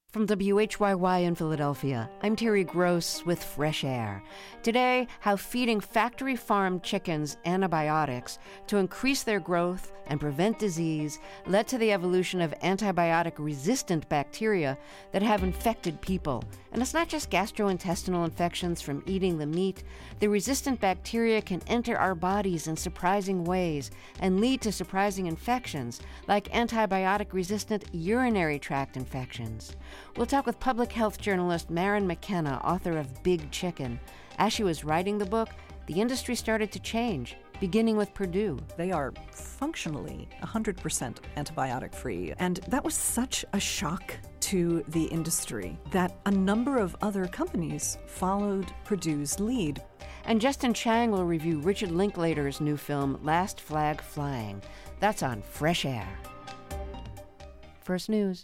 From WHYY in Philadelphia, I'm Terry Gross with Fresh Air. Today, how feeding factory farmed chickens antibiotics to increase their growth and prevent disease led to the evolution of antibiotic-resistant bacteria that have infected people. And it's not just gastrointestinal infections from eating the meat. The resistant bacteria can enter our bodies in surprising ways and lead to surprising infections, like antibiotic-resistant urinary tract infections. We'll talk with public health journalist Maren McKenna, author of Big Chicken. As she was writing the book, the industry started to change, beginning with Purdue. They are functionally 100% antibiotic-free, and that was such a shock to the industry that a number of other companies followed Purdue's lead. And Justin Chang will review Richard Linklater's new film, Last Flag Flying. That's on Fresh Air. First News.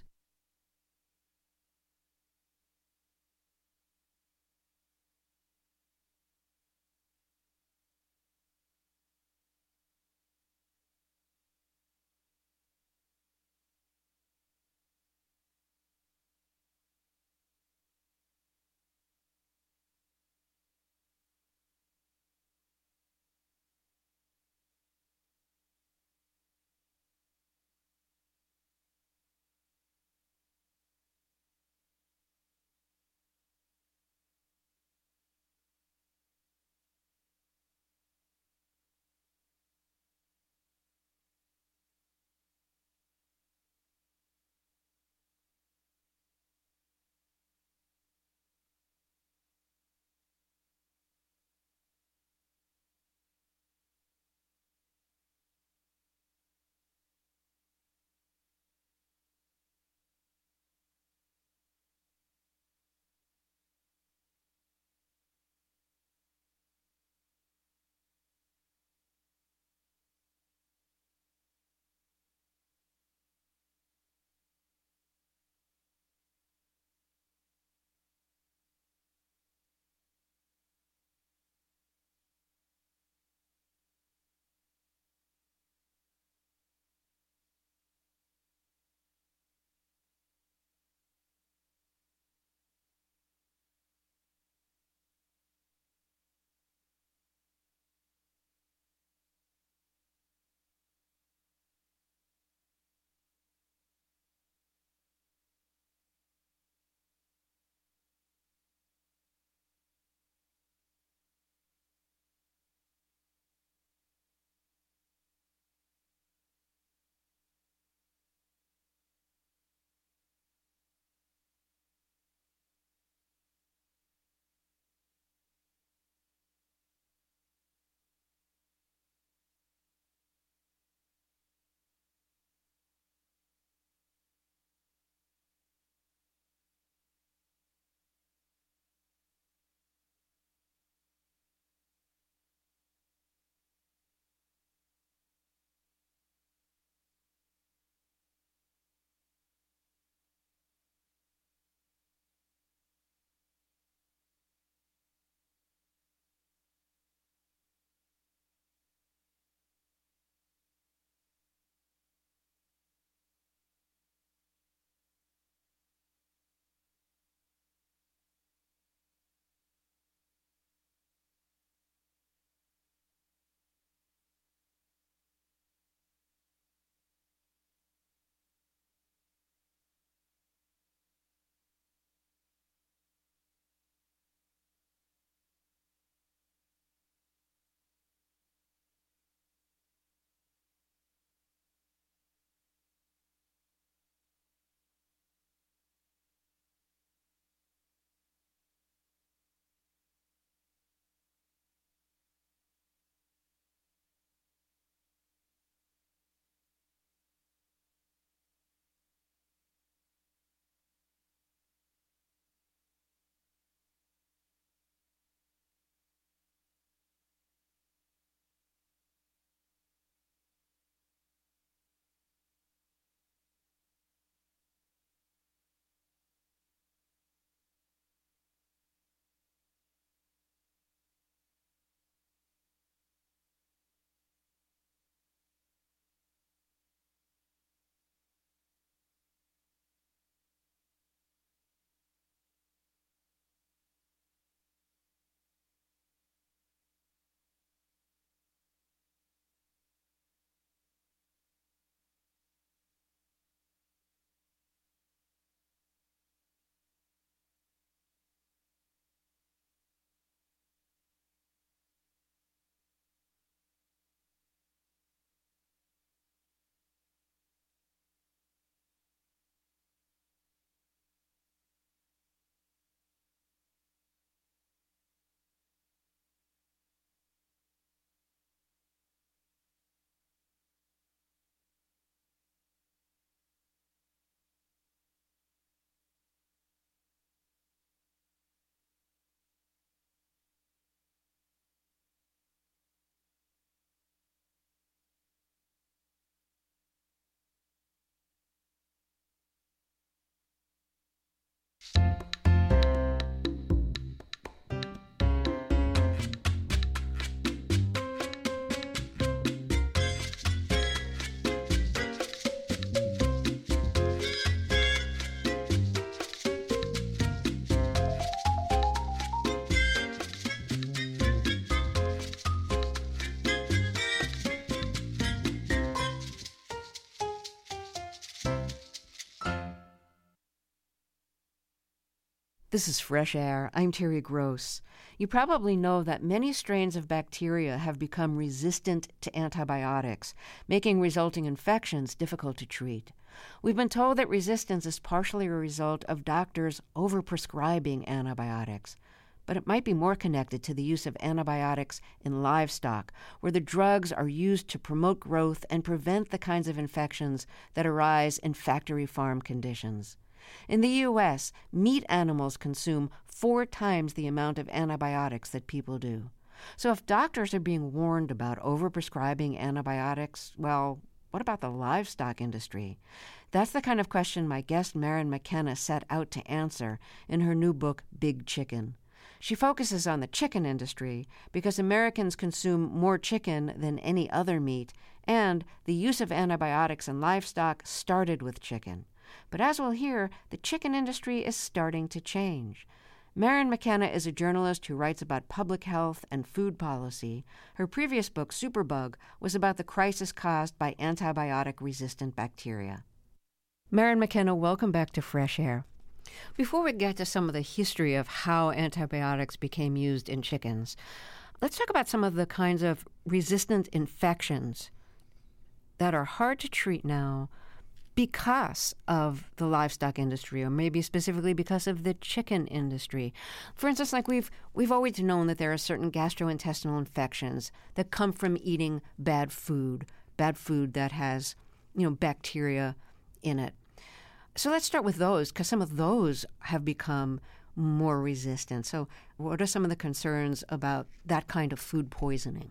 This is Fresh Air. I'm Terry Gross. You probably know that many strains of bacteria have become resistant to antibiotics, making resulting infections difficult to treat. We've been told that resistance is partially a result of doctors overprescribing antibiotics. But it might be more connected to the use of antibiotics in livestock, where the drugs are used to promote growth and prevent the kinds of infections that arise in factory farm conditions. In the U.S., meat animals consume 4 times the amount of antibiotics that people do. So if doctors are being warned about overprescribing antibiotics, well, what about the livestock industry? That's the kind of question my guest Maren McKenna set out to answer in her new book, Big Chicken. She focuses on the chicken industry because Americans consume more chicken than any other meat, and the use of antibiotics in livestock started with chicken. But as we'll hear, the chicken industry is starting to change. Maren McKenna is a journalist who writes about public health and food policy. Her previous book, Superbug, was about the crisis caused by antibiotic-resistant bacteria. Maren McKenna, welcome back to Fresh Air. Before we get to some of the history of how antibiotics became used in chickens, let's talk about some of the kinds of resistant infections that are hard to treat now because of the livestock industry, or maybe specifically because of the chicken industry. For instance, like we've always known that there are certain gastrointestinal infections that come from eating bad food that has, bacteria in it. So let's start with those, because some of those have become more resistant. So what are some of the concerns about that kind of food poisoning?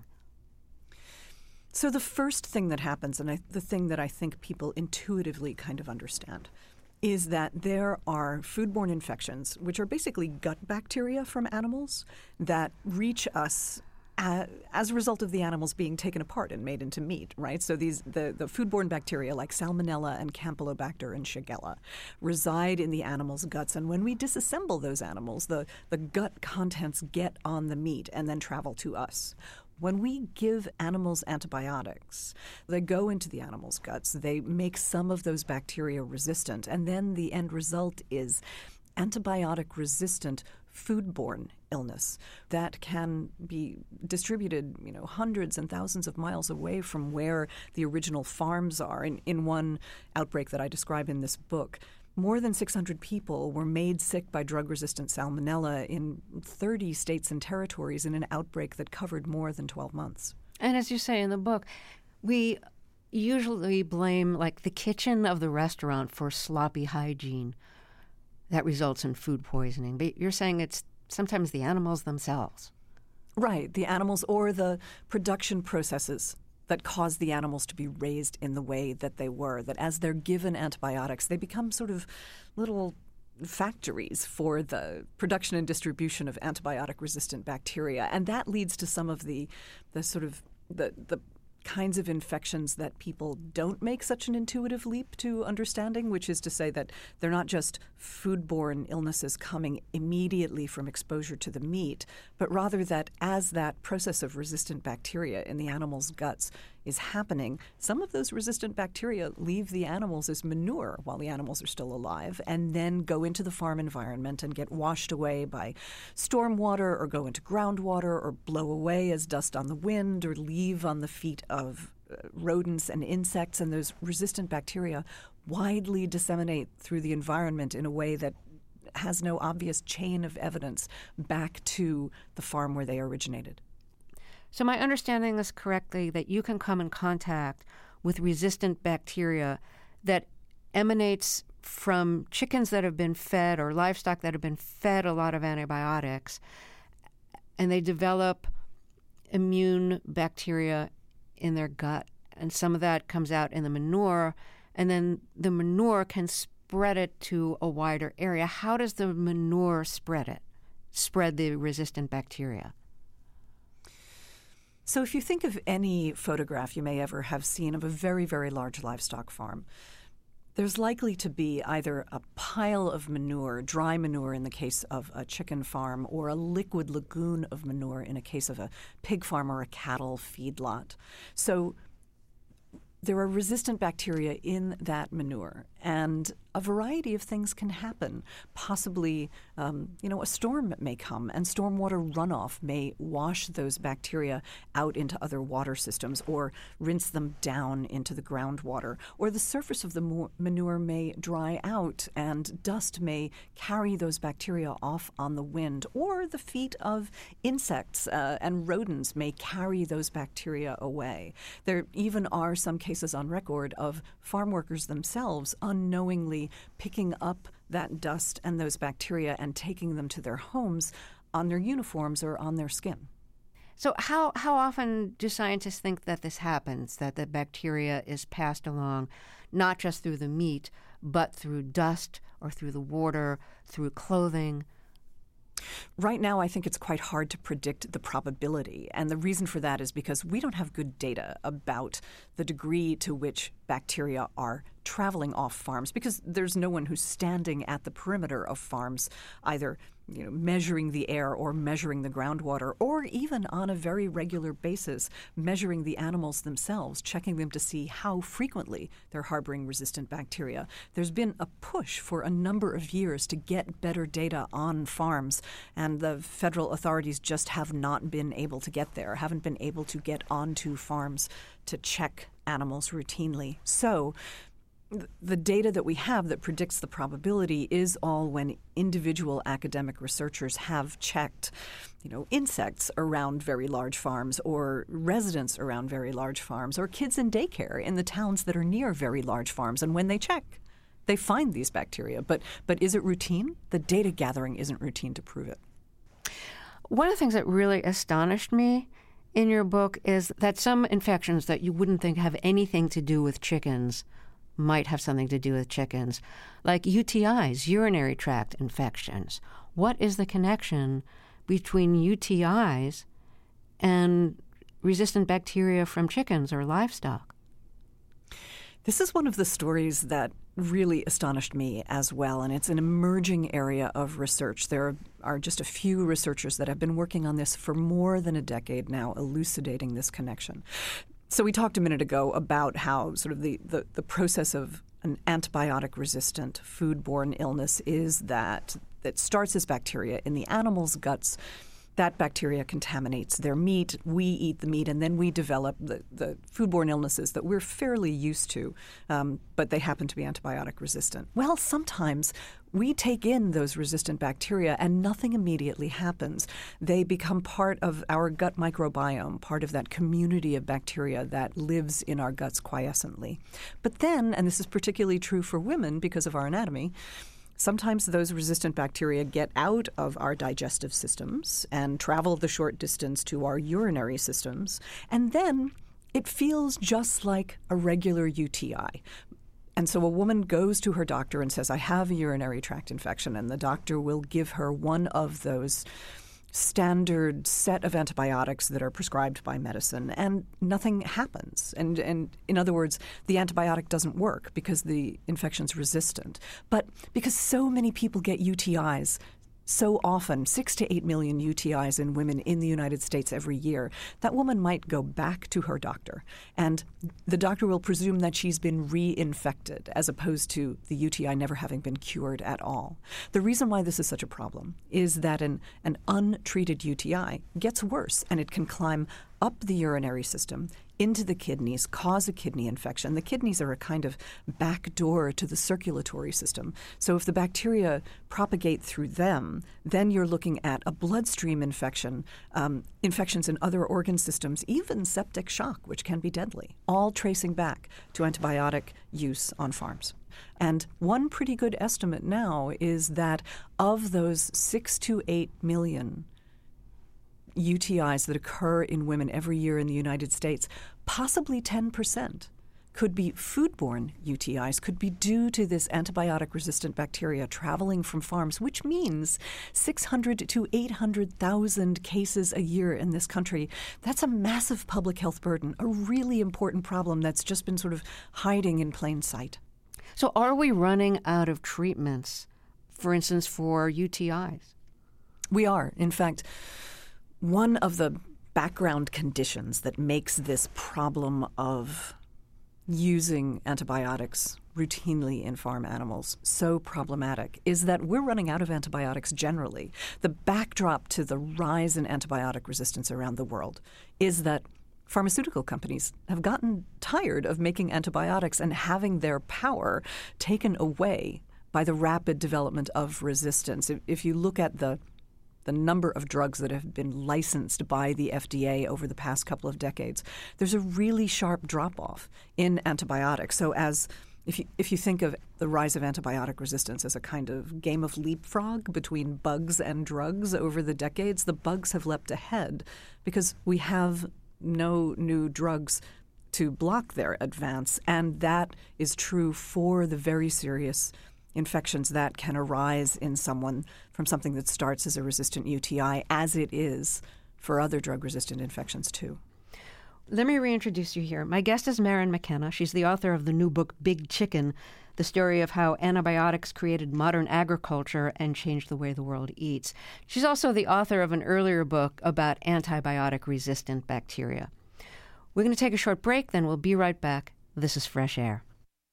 So the first thing that happens, and the thing that I think people intuitively kind of understand, is that there are foodborne infections, which are basically gut bacteria from animals that reach us as a result of the animals being taken apart and made into meat, right? So the foodborne bacteria like Salmonella and Campylobacter and Shigella reside in the animal's guts. And when we disassemble those animals, the gut contents get on the meat and then travel to us. When we give animals antibiotics, they go into the animal's guts. They make some of those bacteria resistant. And then the end result is antibiotic-resistant foodborne illness that can be distributed, hundreds and thousands of miles away from where the original farms are. In one outbreak that I describe in this book, more than 600 people were made sick by drug-resistant salmonella in 30 states and territories in an outbreak that covered more than 12 months. And as you say in the book, we usually blame the kitchen of the restaurant for sloppy hygiene that results in food poisoning. But you're saying it's sometimes the animals themselves. Right, the animals or the production processes that cause the animals to be raised in the way that they were, that as they're given antibiotics, they become sort of little factories for the production and distribution of antibiotic-resistant bacteria. And that leads to some of the kinds of infections that people don't make such an intuitive leap to understanding, which is to say that they're not just foodborne illnesses coming immediately from exposure to the meat, but rather that as that process of resistant bacteria in the animal's guts is happening, some of those resistant bacteria leave the animals as manure while the animals are still alive and then go into the farm environment and get washed away by storm water or go into groundwater or blow away as dust on the wind or leave on the feet of rodents and insects. And those resistant bacteria widely disseminate through the environment in a way that has no obvious chain of evidence back to the farm where they originated. So my understanding is correctly that you can come in contact with resistant bacteria that emanates from chickens that have been fed or livestock that have been fed a lot of antibiotics, and they develop immune bacteria in their gut. And some of that comes out in the manure, and then the manure can spread it to a wider area. How does the manure spread the resistant bacteria? So if you think of any photograph you may ever have seen of a very, very large livestock farm, there's likely to be either a pile of manure, dry manure in the case of a chicken farm, or a liquid lagoon of manure in a case of a pig farm or a cattle feedlot. So there are resistant bacteria in that manure, and a variety of things can happen. Possibly, a storm may come, and stormwater runoff may wash those bacteria out into other water systems or rinse them down into the groundwater. Or the surface of the manure may dry out, and dust may carry those bacteria off on the wind. Or the feet of insects and rodents may carry those bacteria away. There even are some cases on record of farm workers themselves unknowingly picking up that dust and those bacteria and taking them to their homes on their uniforms or on their skin. So how often do scientists think that this happens, that the bacteria is passed along not just through the meat, but through dust or through the water, through clothing? Right now, I think it's quite hard to predict the probability. And the reason for that is because we don't have good data about the degree to which bacteria are traveling off farms, because there's no one who's standing at the perimeter of farms, either measuring the air or measuring the groundwater, or even on a very regular basis measuring the animals themselves, checking them to see how frequently they're harboring resistant bacteria. There's been a push for a number of years to get better data on farms, and the federal authorities just have not been able to get there, haven't been able to get onto farms to check animals routinely. So the data that we have that predicts the probability is all when individual academic researchers have checked, insects around very large farms, or residents around very large farms, or kids in daycare in the towns that are near very large farms. And when they check, they find these bacteria. But is it routine? The data gathering isn't routine to prove it. One of the things that really astonished me in your book is that some infections that you wouldn't think have anything to do with chickens might have something to do with chickens, like UTIs, urinary tract infections. What is the connection between UTIs and resistant bacteria from chickens or livestock? This is one of the stories that really astonished me as well, and it's an emerging area of research. There are just a few researchers that have been working on this for more than a decade now, elucidating this connection. So we talked a minute ago about how sort of the process of an antibiotic-resistant foodborne illness is that it starts as bacteria in the animal's guts. That bacteria contaminates their meat. We eat the meat, and then we develop the foodborne illnesses that we're fairly used to, but they happen to be antibiotic resistant. Well, sometimes we take in those resistant bacteria and nothing immediately happens. They become part of our gut microbiome, part of that community of bacteria that lives in our guts quiescently. But then, and this is particularly true for women because of our anatomy, sometimes those resistant bacteria get out of our digestive systems and travel the short distance to our urinary systems, and then it feels just like a regular UTI. And so a woman goes to her doctor and says, I have a urinary tract infection, and the doctor will give her one of those standard set of antibiotics that are prescribed by medicine, and nothing happens. And in other words, the antibiotic doesn't work because the infection's resistant. But because so many people get UTIs so often, 6 to 8 million UTIs in women in the United States every year, that woman might go back to her doctor, and the doctor will presume that she's been reinfected as opposed to the UTI never having been cured at all. The reason why this is such a problem is that an untreated UTI gets worse, and it can climb up the urinary system into the kidneys, cause a kidney infection. The kidneys are a kind of back door to the circulatory system. So if the bacteria propagate through them, then you're looking at a bloodstream infection, infections in other organ systems, even septic shock, which can be deadly, all tracing back to antibiotic use on farms. And one pretty good estimate now is that of those 6 to 8 million UTIs that occur in women every year in the United States, possibly 10% could be foodborne UTIs, could be due to this antibiotic-resistant bacteria traveling from farms, which means 600 to 800,000 cases a year in this country. That's a massive public health burden, a really important problem that's just been sort of hiding in plain sight. So are we running out of treatments, for instance, for UTIs? We are. In fact, one of the background conditions that makes this problem of using antibiotics routinely in farm animals so problematic is that we're running out of antibiotics generally. The backdrop to the rise in antibiotic resistance around the world is that pharmaceutical companies have gotten tired of making antibiotics and having their power taken away by the rapid development of resistance. If you look at the number of drugs that have been licensed by the FDA over the past couple of decades, there's a really sharp drop-off in antibiotics. So if you think of the rise of antibiotic resistance as a kind of game of leapfrog between bugs and drugs over the decades, the bugs have leapt ahead because we have no new drugs to block their advance. And that is true for the very serious infections that can arise in someone from something that starts as a resistant UTI, as it is for other drug-resistant infections too. Let me reintroduce you here. My guest is Maren McKenna. She's the author of the new book, Big Chicken, the story of how antibiotics created modern agriculture and changed the way the world eats. She's also the author of an earlier book about antibiotic-resistant bacteria. We're going to take a short break, then we'll be right back. This is Fresh Air.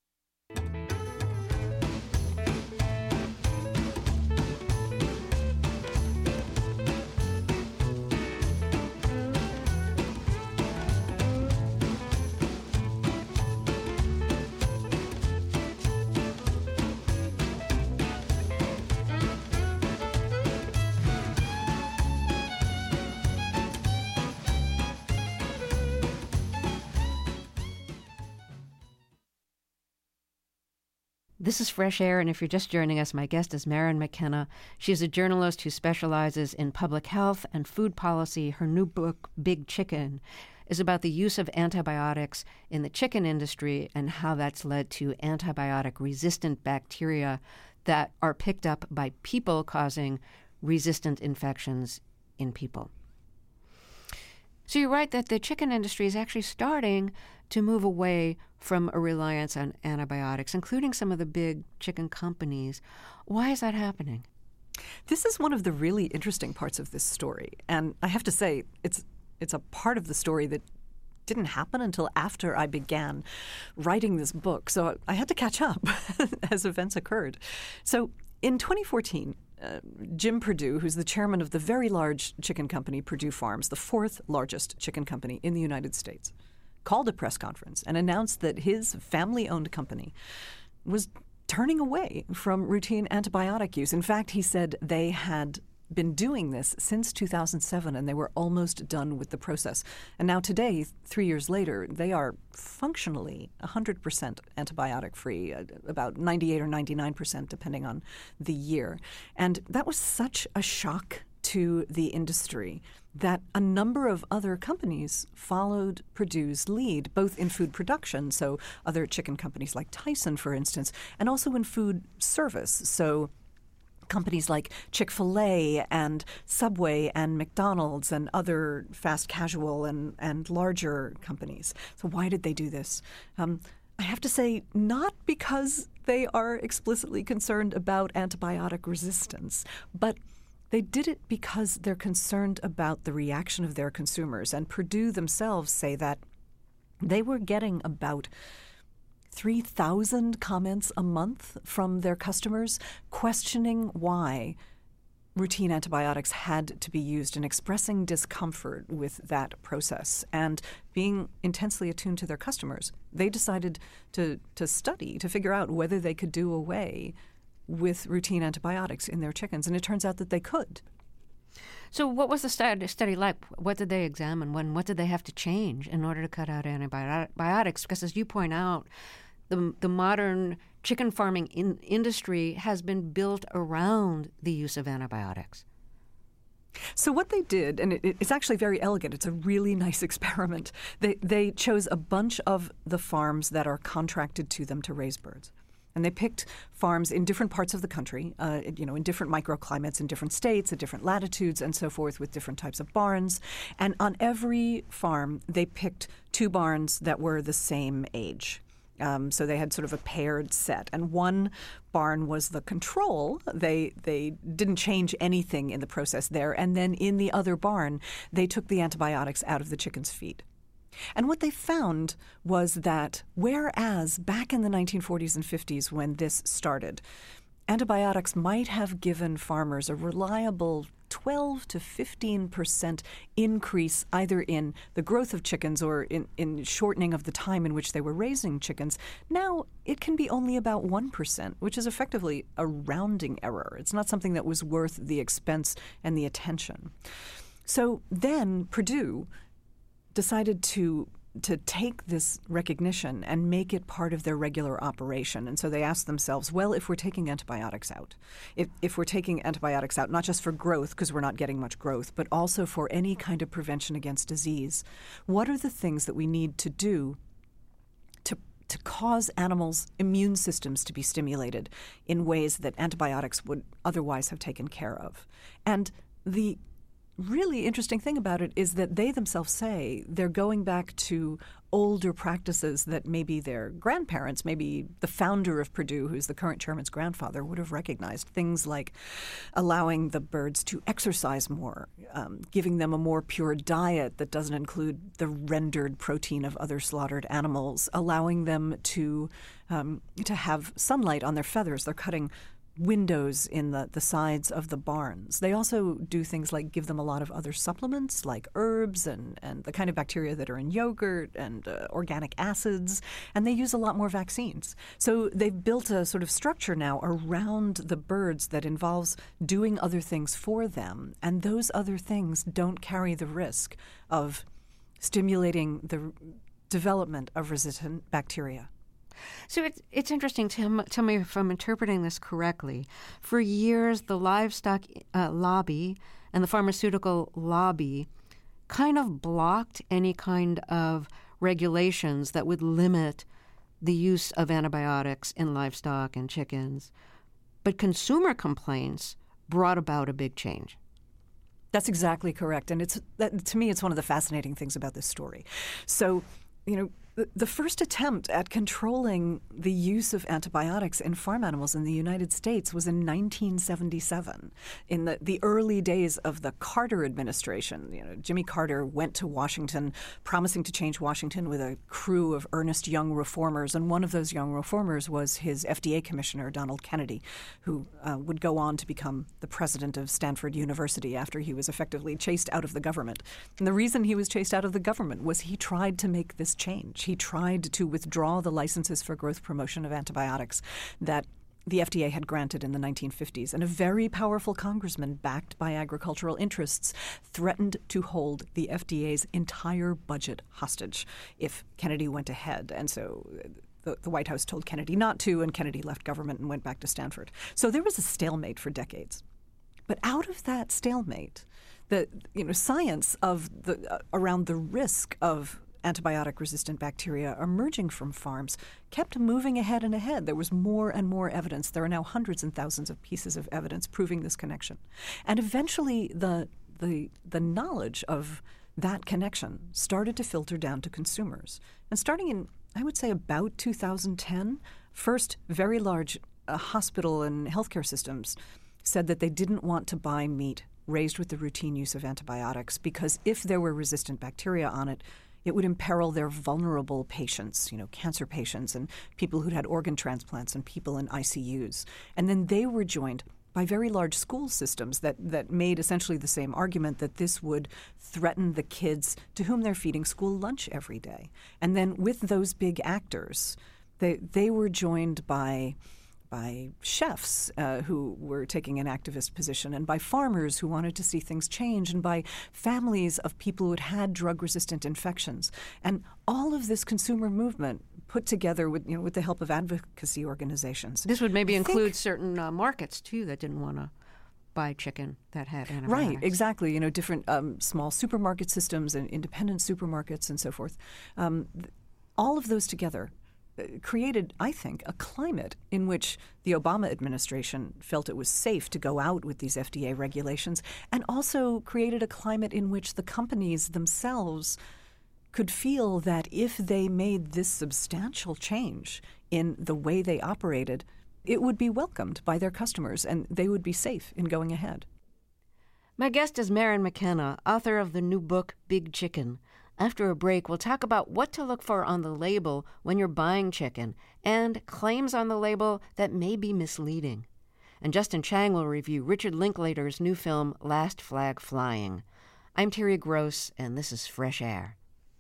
This is Fresh Air, and if you're just joining us, my guest is Maren McKenna. She's a journalist who specializes in public health and food policy. Her new book, Big Chicken, is about the use of antibiotics in the chicken industry and how that's led to antibiotic-resistant bacteria that are picked up by people, causing resistant infections in people. So you're right that the chicken industry is actually starting to move away from a reliance on antibiotics, including some of the big chicken companies. Why is that happening? This is one of the really interesting parts of this story. And I have to say, it's a part of the story that didn't happen until after I began writing this book. So I had to catch up as events occurred. So in 2014, Jim Perdue, who's the chairman of the very large chicken company Perdue Farms, the fourth largest chicken company in the United States, called a press conference and announced that his family-owned company was turning away from routine antibiotic use. In fact, he said they had been doing this since 2007, and they were almost done with the process. And now today, 3 years later, they are functionally 100% antibiotic-free, about 98 or 99%, depending on the year. And that was such a shock to the industry that a number of other companies followed Perdue's lead, both in food production, so other chicken companies like Tyson, for instance, and also in food service, so companies like Chick-fil-A and Subway and McDonald's and other fast casual and larger companies. So why did they do this? I have to say, not because they are explicitly concerned about antibiotic resistance, but they did it because they're concerned about the reaction of their consumers. And Perdue themselves say that they were getting about 3,000 comments a month from their customers questioning why routine antibiotics had to be used and expressing discomfort with that process. And being intensely attuned to their customers, they decided to study, to figure out whether they could do away with routine antibiotics in their chickens. And it turns out that they could. So what was the study like? What did they examine? What did they have to change in order to cut out antibiotics? Because as you point out, the modern chicken farming industry has been built around the use of antibiotics. So what they did, and it's actually very elegant, it's a really nice experiment. They chose a bunch of the farms that are contracted to them to raise birds. And they picked farms in different parts of the country, in different microclimates, in different states, at different latitudes, and so forth, with different types of barns. And on every farm, they picked 2 barns that were the same age. So they had sort of a paired set. And one barn was the control. They didn't change anything in the process there. And then in the other barn, they took the antibiotics out of the chicken's feed. And what they found was that whereas back in the 1940s and 50s when this started, antibiotics might have given farmers a reliable 12 to 15% increase either in the growth of chickens or in shortening of the time in which they were raising chickens. Now it can be only about 1%, which is effectively a rounding error. It's not something that was worth the expense and the attention. So then Purdue decided to take this recognition and make it part of their regular operation. And so they asked themselves, well, if we're taking antibiotics out, if we're taking antibiotics out, not just for growth, because we're not getting much growth, but also for any kind of prevention against disease, what are the things that we need to do to cause animals' immune systems to be stimulated in ways that antibiotics would otherwise have taken care of? And the really interesting thing about it is that they themselves say they're going back to older practices that maybe their grandparents, maybe the founder of Purdue, who's the current chairman's grandfather, would have recognized. Things like allowing the birds to exercise more, giving them a more pure diet that doesn't include the rendered protein of other slaughtered animals, allowing them to have sunlight on their feathers. They're cutting windows in the sides of the barns. They also do things like give them a lot of other supplements like herbs and the kind of bacteria that are in yogurt and organic acids, and they use a lot more vaccines. So they've built a sort of structure now around the birds that involves doing other things for them, and those other things don't carry the risk of stimulating the development of resistant bacteria. So it's interesting. Tell me if I'm interpreting this correctly. For years, the livestock lobby and the pharmaceutical lobby kind of blocked any kind of regulations that would limit the use of antibiotics in livestock and chickens. But consumer complaints brought about a big change. That's exactly correct. And to me, it's one of the fascinating things about this story. So, the first attempt at controlling the use of antibiotics in farm animals in the United States was in 1977, in the early days of the Carter administration. Jimmy Carter went to Washington promising to change Washington with a crew of earnest young reformers, and one of those young reformers was his FDA commissioner, Donald Kennedy, who would go on to become the president of Stanford University after he was effectively chased out of the government. And the reason he was chased out of the government was he tried to make this change. He tried to withdraw the licenses for growth promotion of antibiotics that the FDA had granted in the 1950s. And a very powerful congressman backed by agricultural interests threatened to hold the FDA's entire budget hostage if Kennedy went ahead. And so the White House told Kennedy not to, and Kennedy left government and went back to Stanford. So there was a stalemate for decades. But out of that stalemate, the science of around the risk of antibiotic-resistant bacteria emerging from farms kept moving ahead and ahead. There was more and more evidence. There are now hundreds and thousands of pieces of evidence proving this connection. And eventually the knowledge of that connection started to filter down to consumers. And starting in, I would say, about 2010, first very large hospital and healthcare systems said that they didn't want to buy meat raised with the routine use of antibiotics because if there were resistant bacteria on it, it would imperil their vulnerable patients, cancer patients and people who'd had organ transplants and people in ICUs. And then they were joined by very large school systems that made essentially the same argument that this would threaten the kids to whom they're feeding school lunch every day. And then with those big actors, they were joined by chefs who were taking an activist position, and by farmers who wanted to see things change, and by families of people who had drug-resistant infections. And all of this consumer movement put together with the help of advocacy organizations. This would maybe include certain markets, too, that didn't want to buy chicken that had antibiotics. Right, exactly. Different small supermarket systems and independent supermarkets and so forth. All of those together created, I think, a climate in which the Obama administration felt it was safe to go out with these FDA regulations, and also created a climate in which the companies themselves could feel that if they made this substantial change in the way they operated, it would be welcomed by their customers and they would be safe in going ahead. My guest is Maren McKenna, author of the new book, Big Chicken, After a break, we'll talk about what to look for on the label when you're buying chicken and claims on the label that may be misleading. And Justin Chang will review Richard Linklater's new film, Last Flag Flying. I'm Terry Gross, and this is Fresh Air.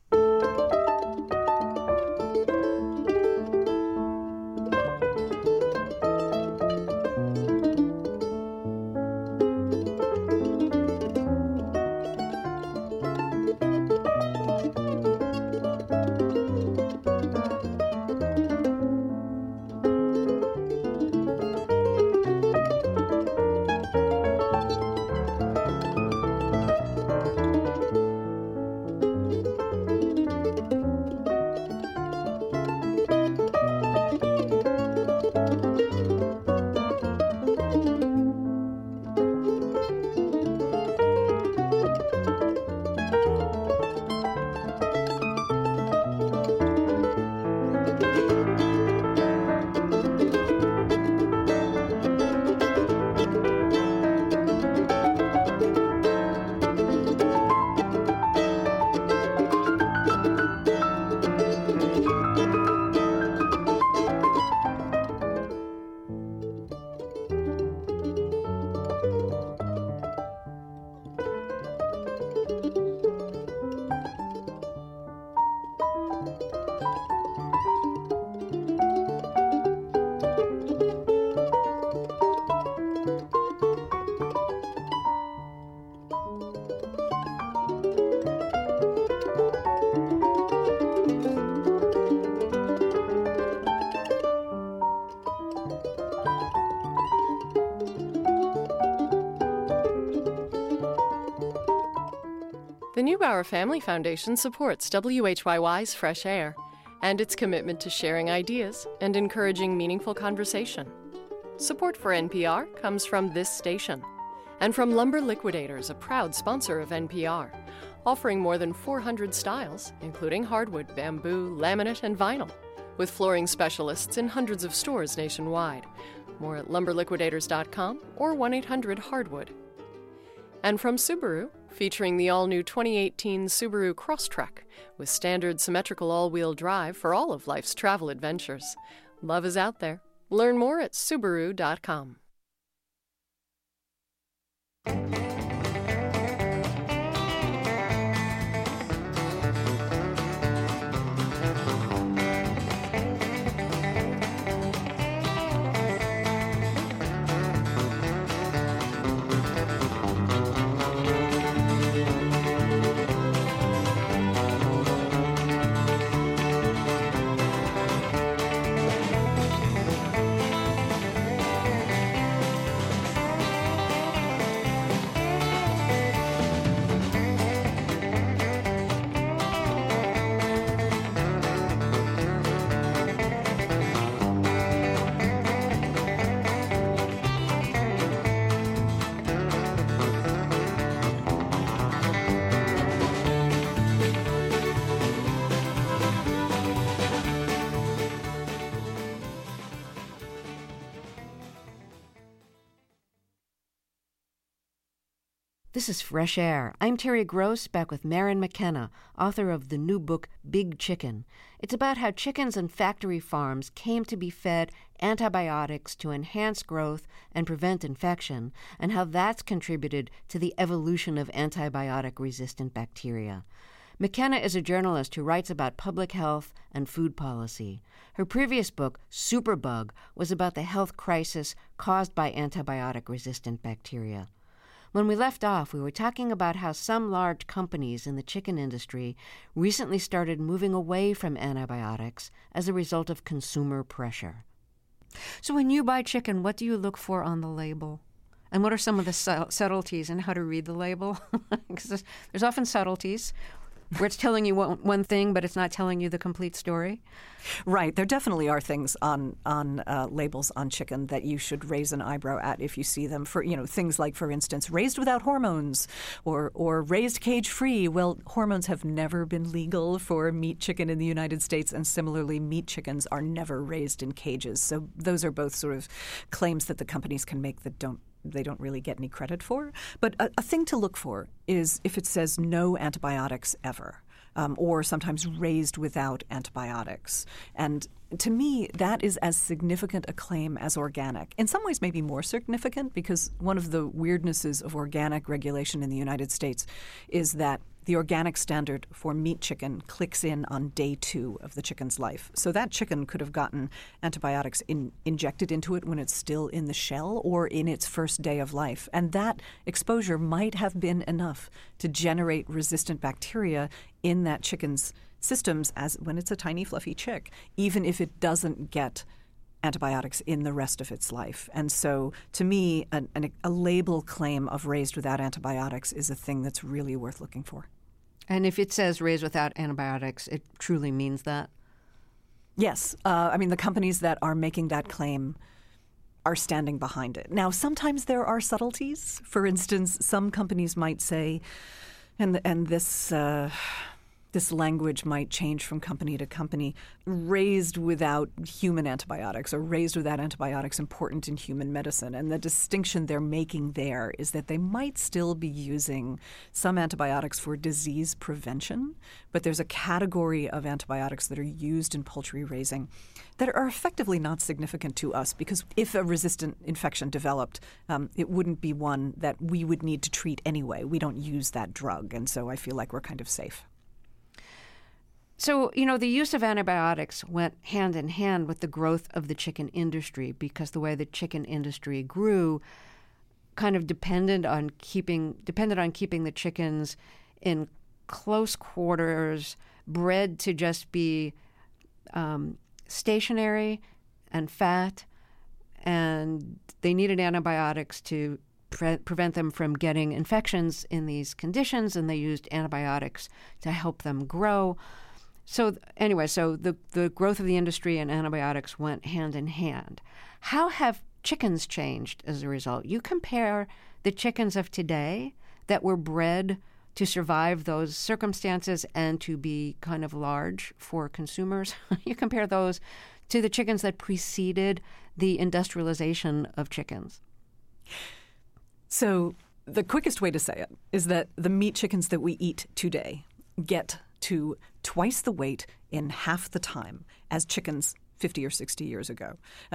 The Neubauer Family Foundation supports WHYY's Fresh Air and its commitment to sharing ideas and encouraging meaningful conversation. Support for NPR comes from this station and from Lumber Liquidators, a proud sponsor of NPR, offering more than 400 styles, including hardwood, bamboo, laminate, and vinyl, with flooring specialists in hundreds of stores nationwide. More at lumberliquidators.com or 1-800-HARDWOOD. And from Subaru, featuring the all-new 2018 Subaru Crosstrek with standard symmetrical all-wheel drive for all of life's travel adventures. Love is out there. Learn more at Subaru.com. This is Fresh Air. I'm Terry Gross, back with Maren McKenna, author of the new book, Big Chicken. It's about how chickens and factory farms came to be fed antibiotics to enhance growth and prevent infection, and how that's contributed to the evolution of antibiotic-resistant bacteria. McKenna is a journalist who writes about public health and food policy. Her previous book, Superbug, was about the health crisis caused by antibiotic-resistant bacteria. When we left off, we were talking about how some large companies in the chicken industry recently started moving away from antibiotics as a result of consumer pressure. So when you buy chicken, what do you look for on the label? And what are some of the subtleties in how to read the label? Because there's often subtleties where it's telling you one thing, but it's not telling you the complete story. Right. There definitely are things on labels on chicken that you should raise an eyebrow at if you see them. For things like, for instance, raised without hormones or raised cage-free. Well, hormones have never been legal for meat chicken in the United States, and similarly, meat chickens are never raised in cages. So those are both sort of claims that the companies can make that they don't really get any credit for. But a thing to look for is if it says no antibiotics ever. or sometimes raised without antibiotics. And to me, that is as significant a claim as organic. In some ways, maybe more significant, because one of the weirdnesses of organic regulation in the United States is that the organic standard for meat chicken clicks in on day 2 of the chicken's life. So that chicken could have gotten antibiotics injected into it when it's still in the shell or in its first day of life. And that exposure might have been enough to generate resistant bacteria in that chicken's systems as when it's a tiny fluffy chick, even if it doesn't get antibiotics in the rest of its life. And so to me, a label claim of raised without antibiotics is a thing that's really worth looking for. And if it says raised without antibiotics, it truly means that? Yes. I mean, the companies that are making that claim are standing behind it. Now, sometimes there are subtleties. For instance, some companies might say, and this language might change from company to company, raised without human antibiotics or raised without antibiotics important in human medicine. And the distinction they're making there is that they might still be using some antibiotics for disease prevention, but there's a category of antibiotics that are used in poultry raising that are effectively not significant to us, because if a resistant infection developed, it wouldn't be one that we would need to treat anyway. We don't use that drug, and so I feel like we're kind of safe. So, the use of antibiotics went hand in hand with the growth of the chicken industry, because the way the chicken industry grew kind of depended on keeping the chickens in close quarters, bred to just be stationary and fat, and they needed antibiotics to prevent them from getting infections in these conditions, and they used antibiotics to help them grow. So anyway, the growth of the industry and antibiotics went hand in hand. How have chickens changed as a result? You compare the chickens of today that were bred to survive those circumstances and to be kind of large for consumers. You compare those to the chickens that preceded the industrialization of chickens. So the quickest way to say it is that the meat chickens that we eat today get to twice the weight in half the time as chickens 50 or 60 years ago.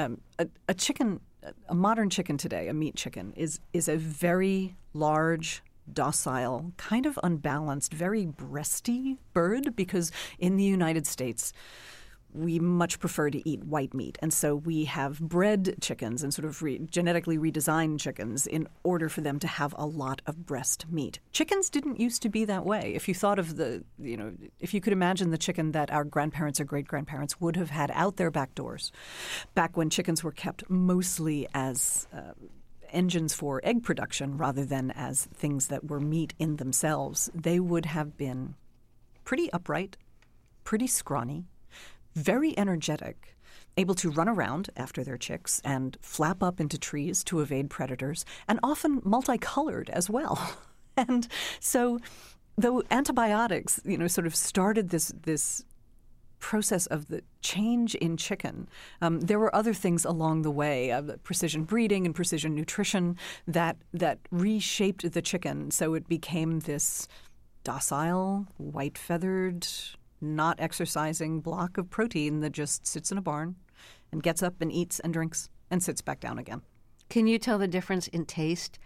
A modern chicken today, a meat chicken, is a very large, docile, kind of unbalanced, very breasty bird, because in the United States, we much prefer to eat white meat. And so we have bred chickens and sort of genetically redesigned chickens in order for them to have a lot of breast meat. Chickens didn't used to be that way. If you thought of if you could imagine the chicken that our grandparents or great-grandparents would have had out their back doors, back when chickens were kept mostly as engines for egg production rather than as things that were meat in themselves, they would have been pretty upright, pretty scrawny, very energetic, able to run around after their chicks and flap up into trees to evade predators, and often multicolored as well. And so though antibiotics, sort of started this process of the change in chicken, there were other things along the way, precision breeding and precision nutrition that reshaped the chicken so it became this docile, white-feathered, not exercising block of protein that just sits in a barn and gets up and eats and drinks and sits back down again. Can you tell the difference in taste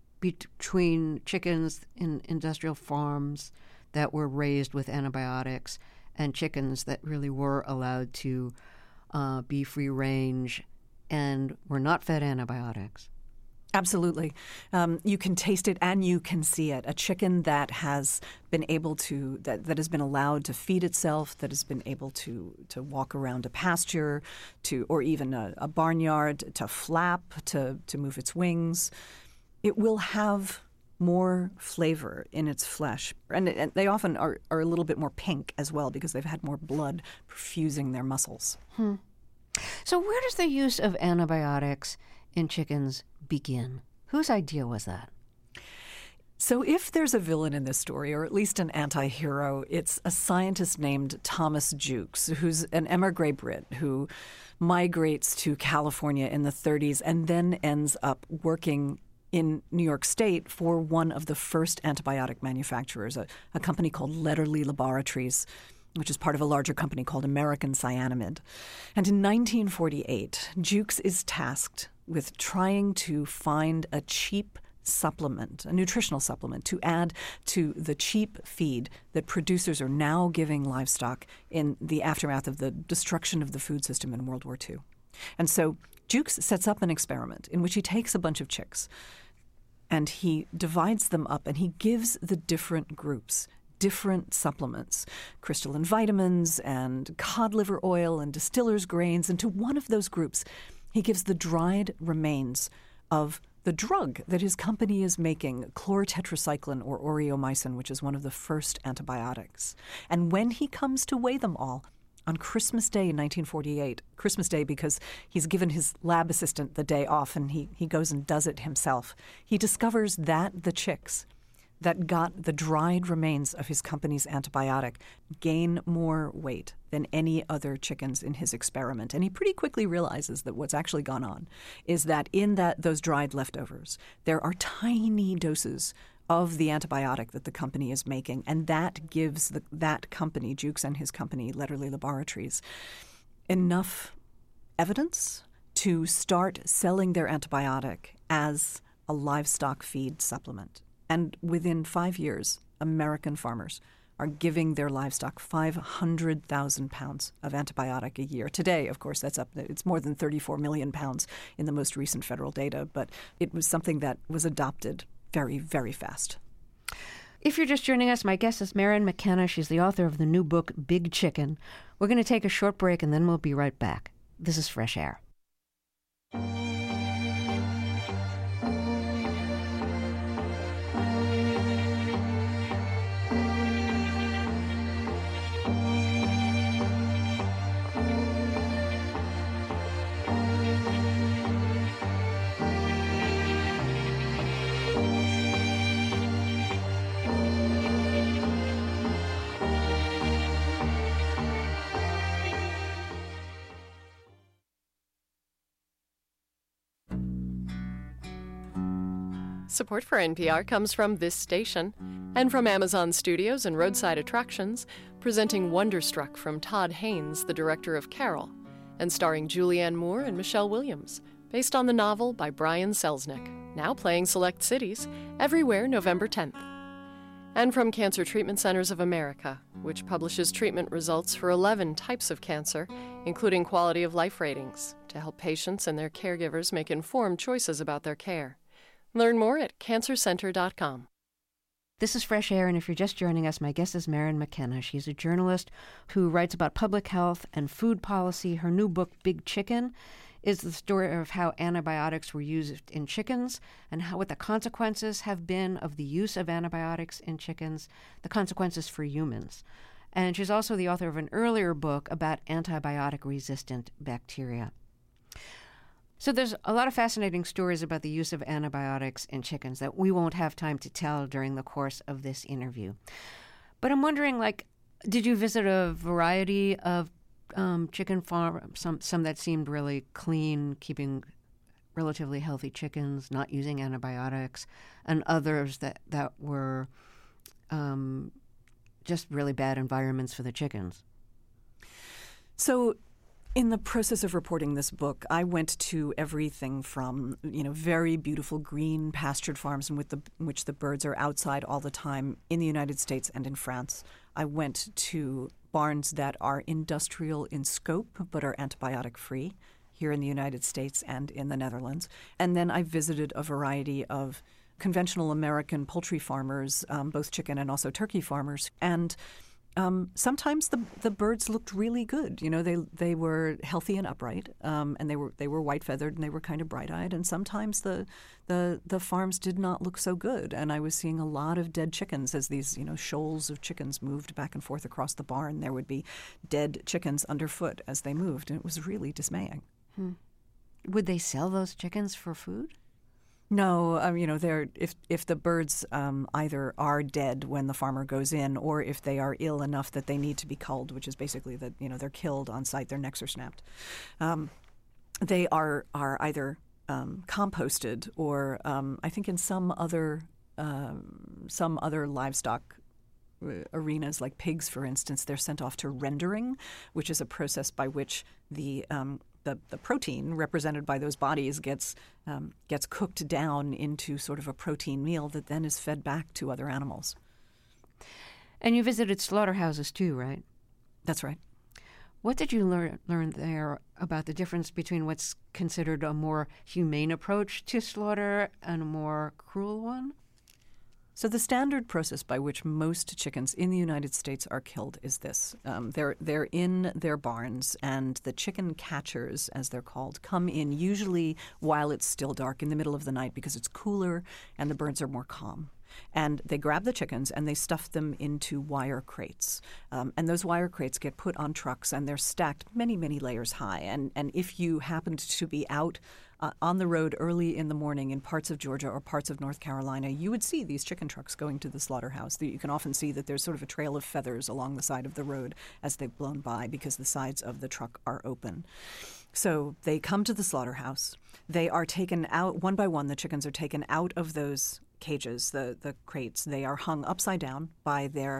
between chickens in industrial farms that were raised with antibiotics and chickens that really were allowed to be free range and were not fed antibiotics? Absolutely. You can taste it and you can see it. A chicken that has been able to, that has been allowed to feed itself, that has been able to walk around a pasture, or even a barnyard, to flap, to move its wings, it will have more flavor in its flesh. And they often are a little bit more pink as well because they've had more blood perfusing their muscles. So where does the use of antibiotics in chickens begin? Whose idea was that? So if there's a villain in this story, or at least an anti-hero, it's a scientist named Thomas Jukes, who's an emigre Brit who migrates to California in the 30s and then ends up working in New York State for one of the first antibiotic manufacturers, a company called Lederle Laboratories, which is part of a larger company called American Cyanamid. And in 1948, Jukes is tasked with trying to find a cheap supplement, a nutritional supplement, to add to the cheap feed that producers are now giving livestock in the aftermath of the destruction of the food system in World War II. And so Jukes sets up an experiment in which he takes a bunch of chicks and he divides them up and he gives the different groups different supplements, crystalline vitamins and cod liver oil and distiller's grains. And to one of those groups, he gives the dried remains of the drug that his company is making, chlorotetracycline or aureomycin, which is one of the first antibiotics. And when he comes to weigh them all, on Christmas Day in 1948, Christmas Day because he's given his lab assistant the day off and he goes and does it himself, he discovers that the chicks that got the dried remains of his company's antibiotic gain more weight than any other chickens in his experiment. And he pretty quickly realizes that what's actually gone on is that in those dried leftovers, there are tiny doses of the antibiotic that the company is making, and that gives that company, Jukes and his company, Lederle Laboratories, enough evidence to start selling their antibiotic as a livestock feed supplement. And within 5 years, American farmers are giving their livestock 500,000 pounds of antibiotic a year. Today, of course, it's more than 34 million pounds in the most recent federal data, but it was something that was adopted very, very fast. If you're just joining us, my guest is Maryn McKenna. She's the author of the new book, Big Chicken. We're going to take a short break and then we'll be right back. This is Fresh Air. Support for NPR comes from this station and from Amazon Studios and Roadside Attractions, presenting Wonderstruck from Todd Haynes, the director of Carol, and starring Julianne Moore and Michelle Williams, based on the novel by Brian Selznick, now playing select cities, everywhere November 10th. And from Cancer Treatment Centers of America, which publishes treatment results for 11 types of cancer, including quality of life ratings, to help patients and their caregivers make informed choices about their care. Learn more at cancercenter.com. This is Fresh Air, and if you're just joining us, my guest is Maryn McKenna. She's a journalist who writes about public health and food policy. Her new book, Big Chicken, is the story of how antibiotics were used in chickens and what the consequences have been of the use of antibiotics in chickens, the consequences for humans. And she's also the author of an earlier book about antibiotic-resistant bacteria. So there's a lot of fascinating stories about the use of antibiotics in chickens that we won't have time to tell during the course of this interview. But I'm wondering, did you visit a variety of chicken farms, some that seemed really clean, keeping relatively healthy chickens, not using antibiotics, and others that were just really bad environments for the chickens? So in the process of reporting this book, I went to everything from, very beautiful green pastured farms in which the birds are outside all the time in the United States and in France. I went to barns that are industrial in scope but are antibiotic free here in the United States and in the Netherlands. And then I visited a variety of conventional American poultry farmers, both chicken and also turkey farmers. And sometimes the birds looked really good. They were healthy and upright, and they were white feathered and they were kind of bright eyed. And sometimes the farms did not look so good. And I was seeing a lot of dead chickens as these shoals of chickens moved back and forth across the barn. There would be dead chickens underfoot as they moved, and it was really dismaying. Would they sell those chickens for food? No, if the birds either are dead when the farmer goes in, or if they are ill enough that they need to be culled, which is basically that they're killed on site, their necks are snapped. They are either composted, or I think in some other livestock arenas, like pigs, for instance, they're sent off to rendering, which is a process by which the protein represented by those bodies gets cooked down into sort of a protein meal that then is fed back to other animals. And you visited slaughterhouses too, right? That's right. What did you learn there about the difference between what's considered a more humane approach to slaughter and a more cruel one? So the standard process by which most chickens in the United States are killed is this. They're in their barns, and the chicken catchers, as they're called, come in usually while it's still dark in the middle of the night because it's cooler and the birds are more calm. And they grab the chickens and they stuff them into wire crates. And those wire crates get put on trucks and they're stacked many, many layers high. And if you happened to be out on the road early in the morning in parts of Georgia or parts of North Carolina, you would see these chicken trucks going to the slaughterhouse. You can often see that there's sort of a trail of feathers along the side of the road as they've blown by because the sides of the truck are open. So they come to the slaughterhouse. They are taken out one by one. The chickens are taken out of those cages, the crates. They are hung upside down by their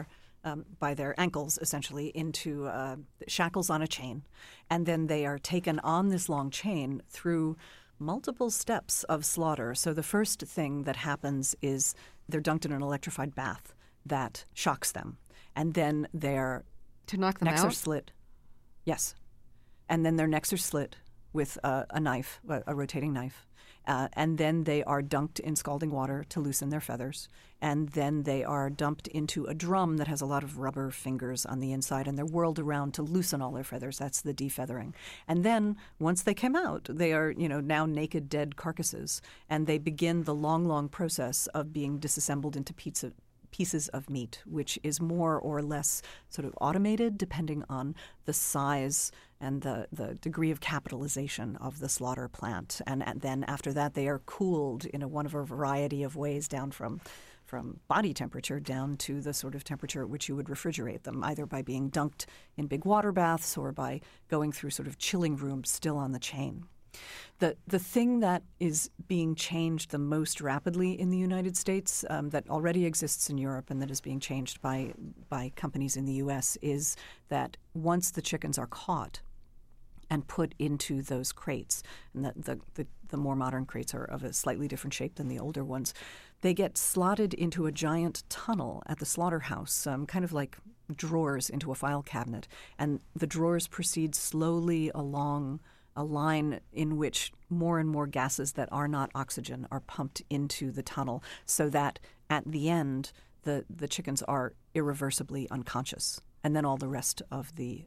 ankles, essentially, into shackles on a chain. And then they are taken on this long chain through multiple steps of slaughter. So the first thing that happens is they're dunked in an electrified bath that shocks them. And then their necks are slit. Yes. And then their necks are slit with a knife, a rotating knife. And then they are dunked in scalding water to loosen their feathers. And then they are dumped into a drum that has a lot of rubber fingers on the inside, and they're whirled around to loosen all their feathers. That's the defeathering. And then once they come out, they are, now naked, dead carcasses. And they begin the long, long process of being disassembled into pieces of meat, which is more or less sort of automated depending on the size and the degree of capitalization of the slaughter plant. And then after that, they are cooled in one of a variety of ways, down from body temperature down to the sort of temperature at which you would refrigerate them, either by being dunked in big water baths or by going through sort of chilling rooms still on the chain. The thing that is being changed the most rapidly in the United States, that already exists in Europe and that is being changed by companies in the U.S., is that once the chickens are caught and put into those crates, and the more modern crates are of a slightly different shape than the older ones, they get slotted into a giant tunnel at the slaughterhouse, kind of like drawers into a file cabinet. And the drawers proceed slowly along a line in which more and more gases that are not oxygen are pumped into the tunnel, so that at the end the chickens are irreversibly unconscious. And then all the rest of the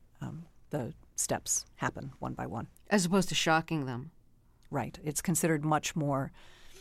steps happen one by one. As opposed to shocking them. Right. It's considered much more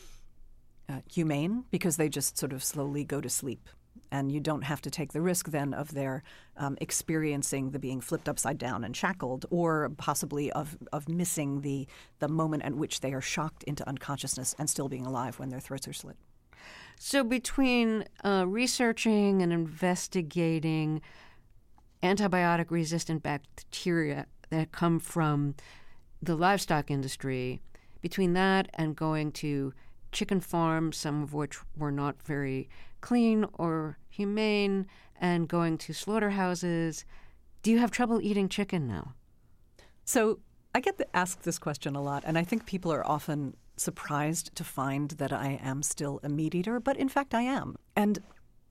humane because they just sort of slowly go to sleep. And you don't have to take the risk then of their experiencing the being flipped upside down and shackled, or possibly of missing the moment at which they are shocked into unconsciousness and still being alive when their throats are slit. So between researching and investigating antibiotic-resistant bacteria that come from the livestock industry, between that and going to chicken farms, some of which were not very clean or humane, and going to slaughterhouses, do you have trouble eating chicken now? So I get asked this question a lot, and I think people are often surprised to find that I am still a meat eater, but in fact I am. And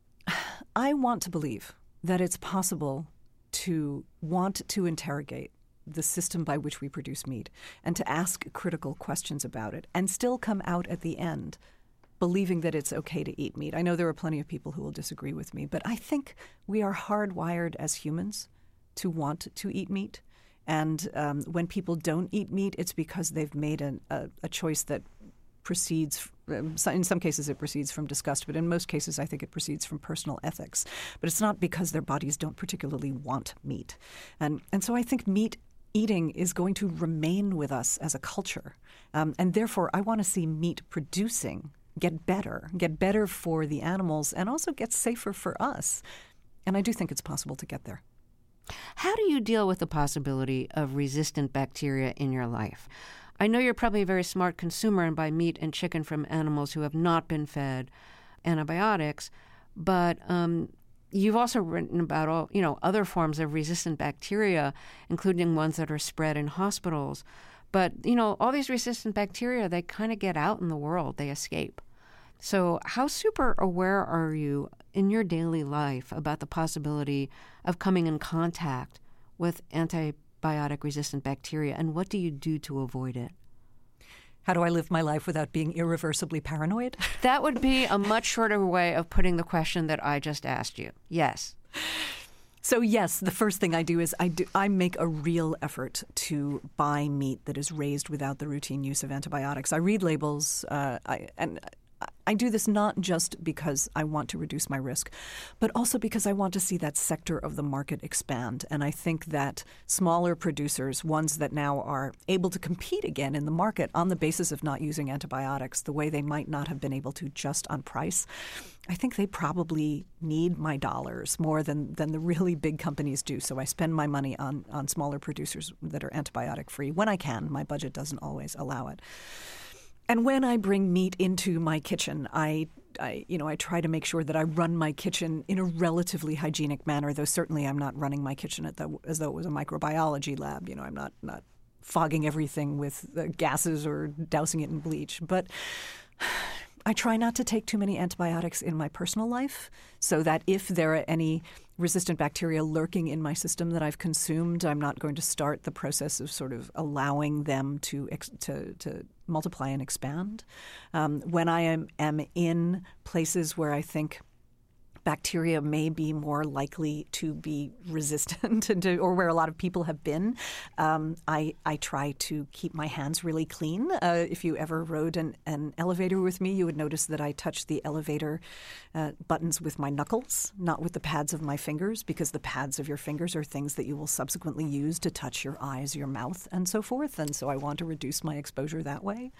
I want to believe that it's possible to want to interrogate the system by which we produce meat and to ask critical questions about it and still come out at the end believing that it's okay to eat meat. I know there are plenty of people who will disagree with me, but I think we are hardwired as humans to want to eat meat. And when people don't eat meat, it's because they've made a choice that proceeds, in some cases it proceeds from disgust, but in most cases I think it proceeds from personal ethics. But it's not because their bodies don't particularly want meat. And so I think meat eating is going to remain with us as a culture. And therefore I want to see meat producing get better for the animals, and also get safer for us. And I do think it's possible to get there. How do you deal with the possibility of resistant bacteria in your life? I know you're probably a very smart consumer and buy meat and chicken from animals who have not been fed antibiotics, but you've also written about other forms of resistant bacteria, including ones that are spread in hospitals. But, all these resistant bacteria, they kind of get out in the world. They escape. So how super aware are you in your daily life about the possibility of coming in contact with antibiotic-resistant bacteria, and what do you do to avoid it? How do I live my life without being irreversibly paranoid? That would be a much shorter way of putting the question that I just asked you. Yes. So yes, the first thing I do is I make a real effort to buy meat that is raised without the routine use of antibiotics. I read labels, I do this not just because I want to reduce my risk, but also because I want to see that sector of the market expand. And I think that smaller producers, ones that now are able to compete again in the market on the basis of not using antibiotics the way they might not have been able to just on price, I think they probably need my dollars more than the really big companies do. So I spend my money on smaller producers that are antibiotic free when I can. My budget doesn't always allow it. And when I bring meat into my kitchen, I try to make sure that I run my kitchen in a relatively hygienic manner, though certainly I'm not running my kitchen as though it was a microbiology lab. I'm not fogging everything with gases or dousing it in bleach. But I try not to take too many antibiotics in my personal life, so that if there are any resistant bacteria lurking in my system that I've consumed, I'm not going to start the process of sort of allowing them to multiply and expand. When I am in places where I think bacteria may be more likely to be resistant or where a lot of people have been, I try to keep my hands really clean. If you ever rode an elevator with me, you would notice that I touch the elevator buttons with my knuckles, not with the pads of my fingers, because the pads of your fingers are things that you will subsequently use to touch your eyes, your mouth, and so forth. And so I want to reduce my exposure that way.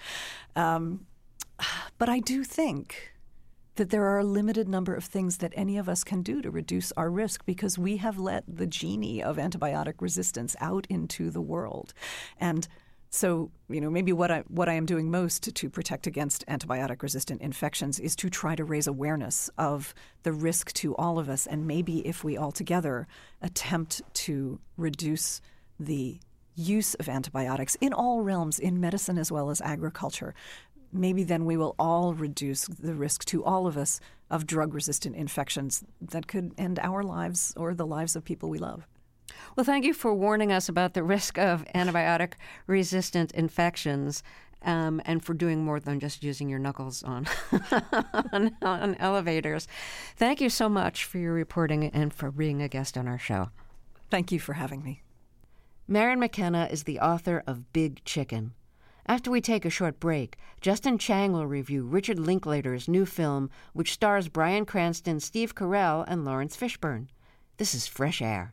But I do think that there are a limited number of things that any of us can do to reduce our risk, because we have let the genie of antibiotic resistance out into the world. And so, maybe what I am doing most to protect against antibiotic-resistant infections is to try to raise awareness of the risk to all of us. And maybe if we all together attempt to reduce the use of antibiotics in all realms, in medicine as well as agriculture, maybe then we will all reduce the risk to all of us of drug-resistant infections that could end our lives or the lives of people we love. Well, thank you for warning us about the risk of antibiotic-resistant infections, and for doing more than just using your knuckles on elevators. Thank you so much for your reporting and for being a guest on our show. Thank you for having me. Marion McKenna is the author of Big Chicken. After we take a short break, Justin Chang will review Richard Linklater's new film, which stars Bryan Cranston, Steve Carell, and Lawrence Fishburne. This is Fresh Air.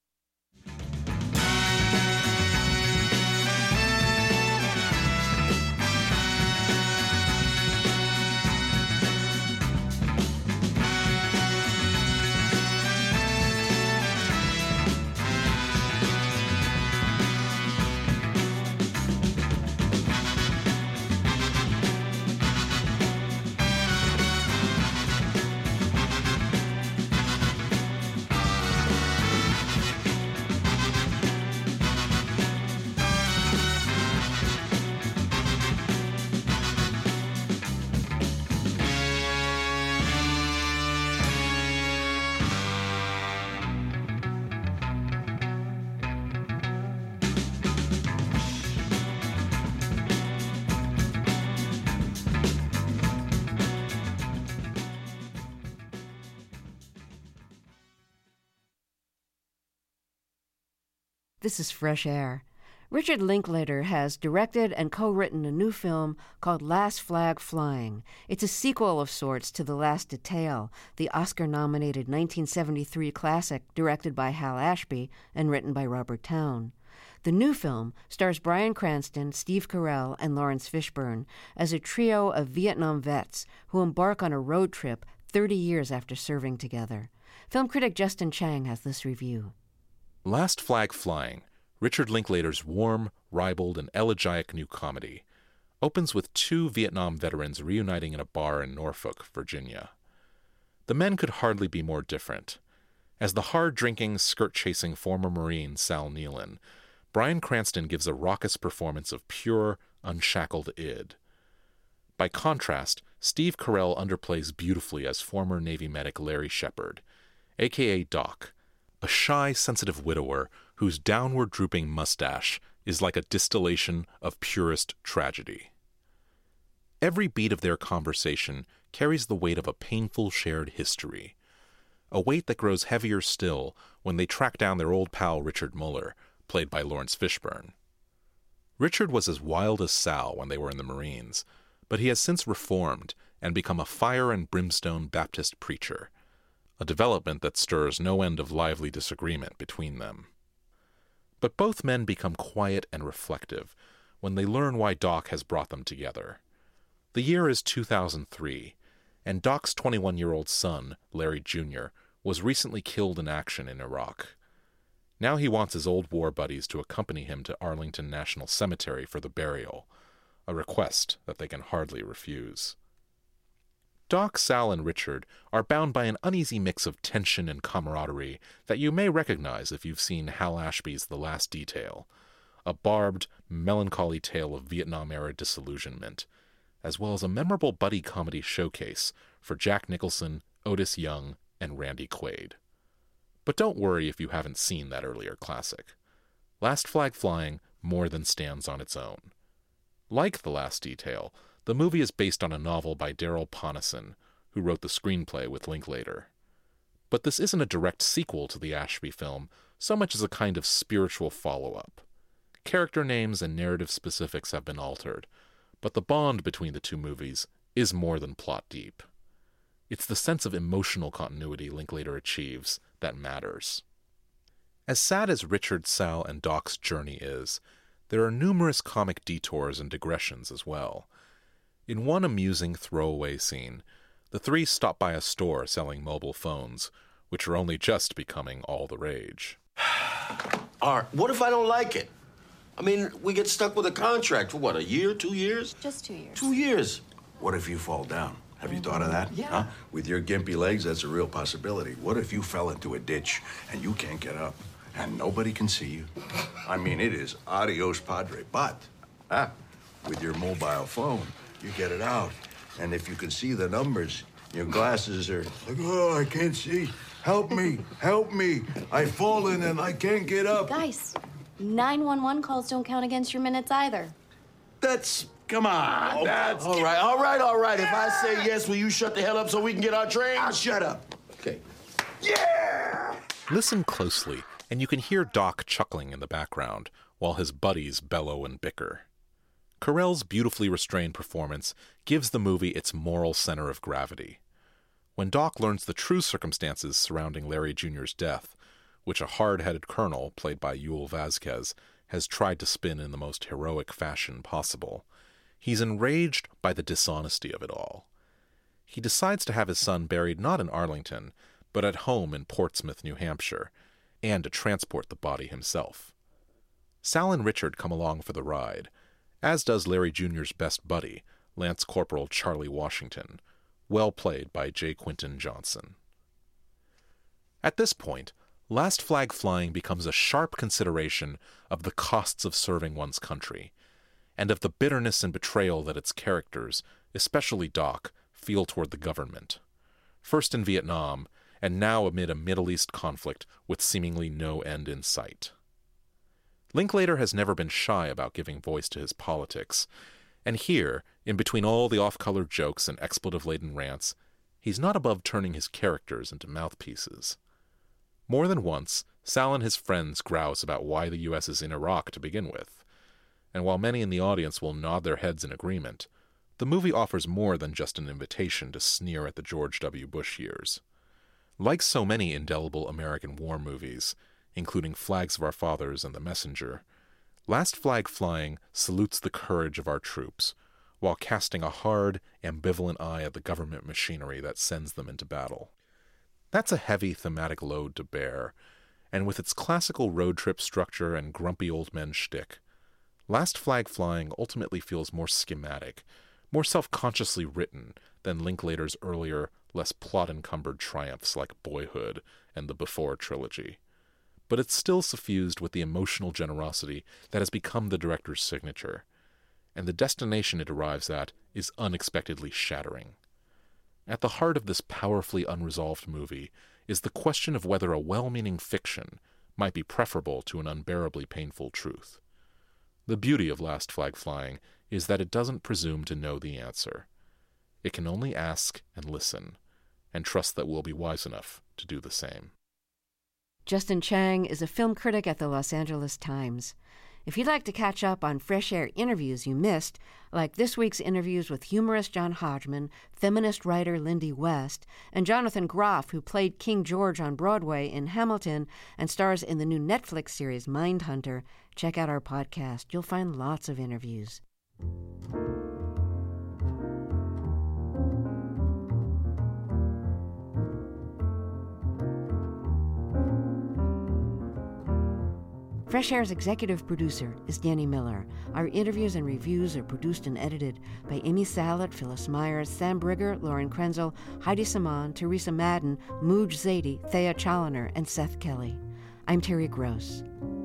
This is Fresh Air. Richard Linklater has directed and co-written a new film called Last Flag Flying. It's a sequel of sorts to The Last Detail, the Oscar-nominated 1973 classic directed by Hal Ashby and written by Robert Towne. The new film stars Bryan Cranston, Steve Carell, and Lawrence Fishburne as a trio of Vietnam vets who embark on a road trip 30 years after serving together. Film critic Justin Chang has this review. Last Flag Flying, Richard Linklater's warm, ribald, and elegiac new comedy opens with two Vietnam veterans reuniting in a bar in Norfolk, Virginia. The men could hardly be more different. As the hard-drinking, skirt-chasing former Marine Sal Nealon, Bryan Cranston gives a raucous performance of pure, unshackled id. By contrast, Steve Carell underplays beautifully as former Navy medic Larry Shepard, a.k.a. Doc, a shy, sensitive widower whose downward-drooping mustache is like a distillation of purest tragedy. Every beat of their conversation carries the weight of a painful shared history, a weight that grows heavier still when they track down their old pal Richard Muller, played by Lawrence Fishburne. Richard was as wild as Sal when they were in the Marines, but he has since reformed and become a fire and brimstone Baptist preacher, a development that stirs no end of lively disagreement between them. But both men become quiet and reflective when they learn why Doc has brought them together. The year is 2003, and Doc's 21-year-old son, Larry Jr., was recently killed in action in Iraq. Now he wants his old war buddies to accompany him to Arlington National Cemetery for the burial, a request that they can hardly refuse. Doc, Sal, and Richard are bound by an uneasy mix of tension and camaraderie that you may recognize if you've seen Hal Ashby's The Last Detail, a barbed, melancholy tale of Vietnam-era disillusionment, as well as a memorable buddy comedy showcase for Jack Nicholson, Otis Young, and Randy Quaid. But don't worry if you haven't seen that earlier classic. Last Flag Flying more than stands on its own. Like The Last Detail, the movie is based on a novel by Daryl Ponneson, who wrote the screenplay with Linklater. But this isn't a direct sequel to the Ashby film, so much as a kind of spiritual follow-up. Character names and narrative specifics have been altered, but the bond between the two movies is more than plot deep. It's the sense of emotional continuity Linklater achieves that matters. As sad as Richard, Sal, and Doc's journey is, there are numerous comic detours and digressions as well. In one amusing throwaway scene, the three stop by a store selling mobile phones, which are only just becoming all the rage. Art, what if I don't like it? I mean, we get stuck with a contract for what, a year, 2 years? Just 2 years. 2 years. What if you fall down? Have you thought of that? Yeah. Huh? With your gimpy legs, that's a real possibility. What if you fell into a ditch and you can't get up and nobody can see you? I mean, it is adios padre. But with your mobile phone, you get it out. And if you can see the numbers, your glasses are like, oh, I can't see. Help me, help me. I've fallen and I can't get up. Guys, 911 calls don't count against your minutes either. Come on, that's... All right. If I say yes, will you shut the hell up so we can get our train? I'll shut up. Okay. Yeah! Listen closely, and you can hear Doc chuckling in the background, while his buddies bellow and bicker. Carell's beautifully restrained performance gives the movie its moral center of gravity. When Doc learns the true circumstances surrounding Larry Jr.'s death, which a hard-headed colonel, played by Yul Vazquez, has tried to spin in the most heroic fashion possible, he's enraged by the dishonesty of it all. He decides to have his son buried not in Arlington, but at home in Portsmouth, New Hampshire, and to transport the body himself. Sal and Richard come along for the ride, as does Larry Jr.'s best buddy, Lance Corporal Charlie Washington, well played by J. Quinton Johnson. At this point, Last Flag Flying becomes a sharp consideration of the costs of serving one's country, and of the bitterness and betrayal that its characters, especially Doc, feel toward the government. First in Vietnam, and now amid a Middle East conflict with seemingly no end in sight. Linklater has never been shy about giving voice to his politics, and here, in between all the off-color jokes and expletive-laden rants, he's not above turning his characters into mouthpieces. More than once, Sal and his friends grouse about why the U.S. is in Iraq to begin with, and while many in the audience will nod their heads in agreement, the movie offers more than just an invitation to sneer at the George W. Bush years. Like so many indelible American war movies, including Flags of Our Fathers and The Messenger, Last Flag Flying salutes the courage of our troops, while casting a hard, ambivalent eye at the government machinery that sends them into battle. That's a heavy thematic load to bear, and with its classical road trip structure and grumpy old men shtick, Last Flag Flying ultimately feels more schematic, more self-consciously written than Linklater's earlier, less plot-encumbered triumphs like Boyhood and the Before trilogy. But it's still suffused with the emotional generosity that has become the director's signature, and the destination it arrives at is unexpectedly shattering. At the heart of this powerfully unresolved movie is the question of whether a well-meaning fiction might be preferable to an unbearably painful truth. The beauty of Last Flag Flying is that it doesn't presume to know the answer. It can only ask and listen, and trust that we'll be wise enough to do the same. Justin Chang is a film critic at the Los Angeles Times. If you'd like to catch up on Fresh Air interviews you missed, like this week's interviews with humorist John Hodgman, feminist writer Lindy West, and Jonathan Groff, who played King George on Broadway in Hamilton and stars in the new Netflix series Mindhunter, check out our podcast. You'll find lots of interviews. Fresh Air's executive producer is Danny Miller. Our interviews and reviews are produced and edited by Amy Salet, Phyllis Myers, Sam Brigger, Lauren Krenzel, Heidi Saman, Teresa Madden, Mooj Zadie, Thea Challoner, and Seth Kelly. I'm Terry Gross.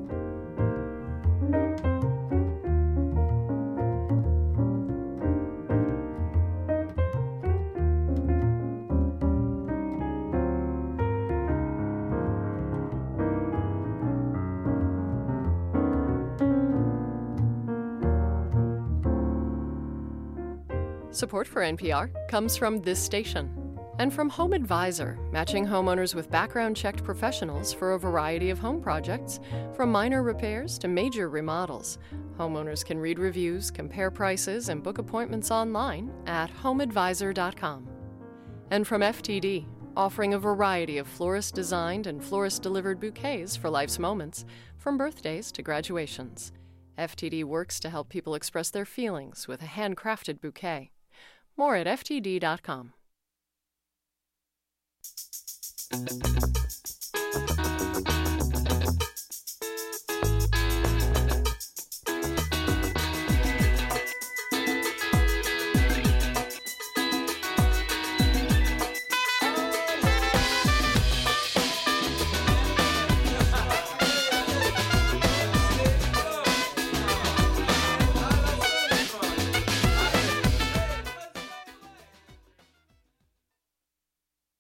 Support for NPR comes from this station and from Home Advisor, matching homeowners with background-checked professionals for a variety of home projects, from minor repairs to major remodels. Homeowners can read reviews, compare prices, and book appointments online at homeadvisor.com. And from FTD, offering a variety of florist-designed and florist-delivered bouquets for life's moments, from birthdays to graduations. FTD works to help people express their feelings with a handcrafted bouquet. More at ftd.com.